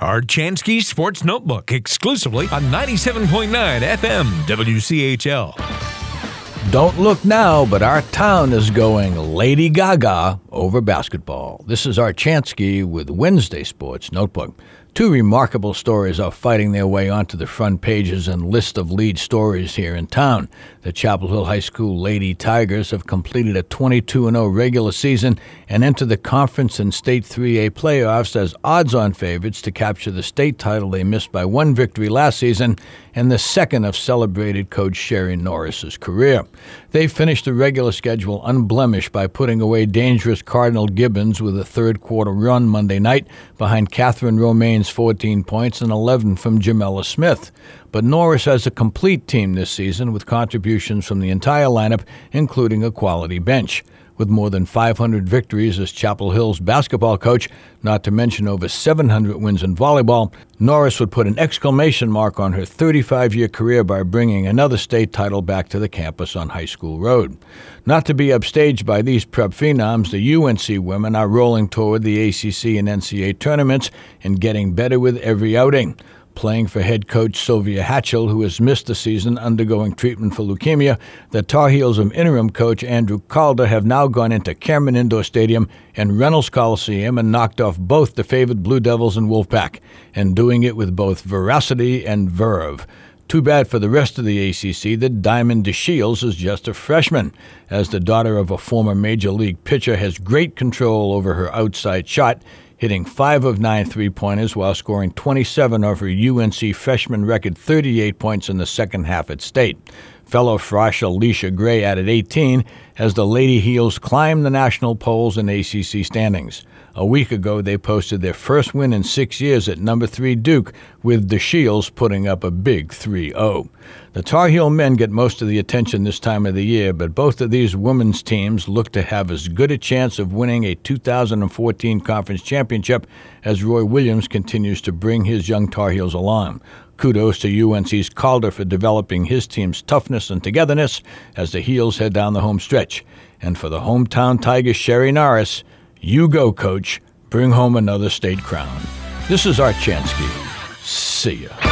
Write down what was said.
Archansky Sports Notebook, exclusively on 97.9 FM WCHL. Don't look now, but our town is going Lady Gaga over basketball. This is Archansky with Wednesday Sports Notebook. Two remarkable stories are fighting their way onto the front pages and list of lead stories here in town. The Chapel Hill High School Lady Tigers have completed a 22-0 regular season and entered the conference and state 3A playoffs as odds-on favorites to capture the state title they missed by one victory last season and the second of celebrated coach Sherry Norris's career. They finished the regular schedule unblemished by putting away dangerous Cardinal Gibbons with a third-quarter run Monday night behind Catherine Romaine's 14 points and 11 from Jamela Smith. But Norris has a complete team this season with contributions from the entire lineup, including a quality bench. With more than 500 victories as Chapel Hill's basketball coach, not to mention over 700 wins in volleyball, Norris would put an exclamation mark on her 35-year career by bringing another state title back to the campus on High School Road. Not to be upstaged by these prep phenoms, the UNC women are rolling toward the ACC and NCAA tournaments and getting better with every outing. Playing for head coach Sylvia Hatchell, who has missed the season undergoing treatment for leukemia, the Tar Heels of interim coach Andrew Calder have now gone into Cameron Indoor Stadium and Reynolds Coliseum and knocked off both the favored Blue Devils and Wolfpack, and doing it with both veracity and verve. Too bad for the rest of the ACC that Diamond DeShields is just a freshman, as the daughter of a former Major League pitcher has great control over her outside shot, hitting 5 of 9 three-pointers while scoring 27 of her UNC freshman record 38 points in the second half at state. Fellow Frosh Alicia Gray added 18 as the Lady Heels climbed the national polls and ACC standings. A week ago, they posted their first win in 6 years at number 3 Duke, with DeShields putting up a big 3-0. The Tar Heel men get most of the attention this time of the year, but both of these women's teams look to have as good a chance of winning a 2014 conference championship as Roy Williams continues to bring his young Tar Heels along. Kudos to UNC's Calder for developing his team's toughness and togetherness as the Heels head down the home stretch. And for the hometown Tigers, Sherry Norris, you go, Coach. Bring home another state crown. This is Archansky. See ya.